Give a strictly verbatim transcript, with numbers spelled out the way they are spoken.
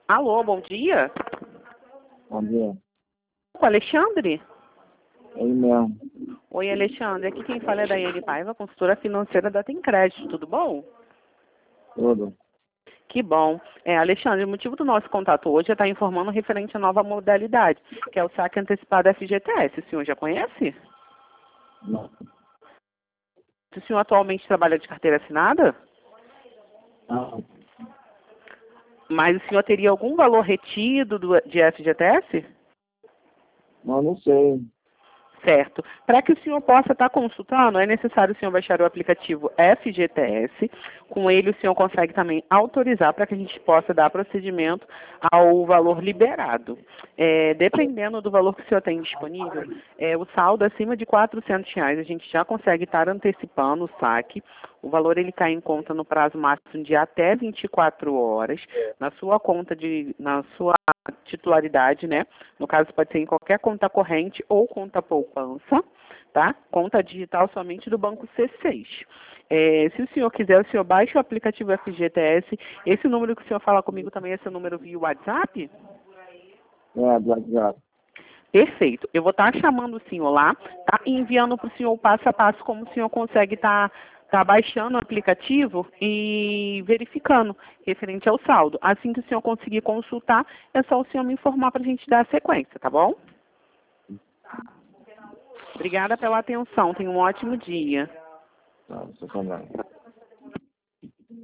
Alô, bom dia. Bom dia. Com Alexandre? Ele mesmo. Oi, Alexandre. Aqui quem fala é Daiane Paiva, consultora financeira da Tem Crédito. Tudo bom? Tudo. Que bom. É, Alexandre, o motivo do nosso contato hoje é estar informando referente à nova modalidade, que é o saque antecipado F G T S. O senhor já conhece? Não. O senhor atualmente trabalha de carteira assinada? Não. Mas o senhor teria algum valor retido do, de F G T S? Não, não sei. Certo. Para que o senhor possa estar consultando, é necessário o senhor baixar o aplicativo F G T S. Com ele, o senhor consegue também autorizar para que a gente possa dar procedimento ao valor liberado. É, dependendo do valor que o senhor tem disponível, é, o saldo acima de quatrocentos reais, a gente já consegue estar antecipando o saque. O valor ele cai em conta no prazo máximo de até vinte e quatro horas, na sua conta de, na sua titularidade, né? No caso, pode ser em qualquer conta corrente ou conta poupança, tá? Conta digital somente do Banco C seis. É, se o senhor quiser, o senhor baixa o aplicativo F G T S. Esse número que o senhor fala comigo também é seu número via WhatsApp? É, do WhatsApp. Perfeito. Eu vou estar chamando o senhor lá, tá? E enviando para o senhor o passo a passo como o senhor consegue estar tá baixando o aplicativo e verificando referente ao saldo. Assim que o senhor conseguir consultar, é só o senhor me informar para a gente dar a sequência, tá bom? Obrigada pela atenção. Tenha um ótimo dia. Tá, você também.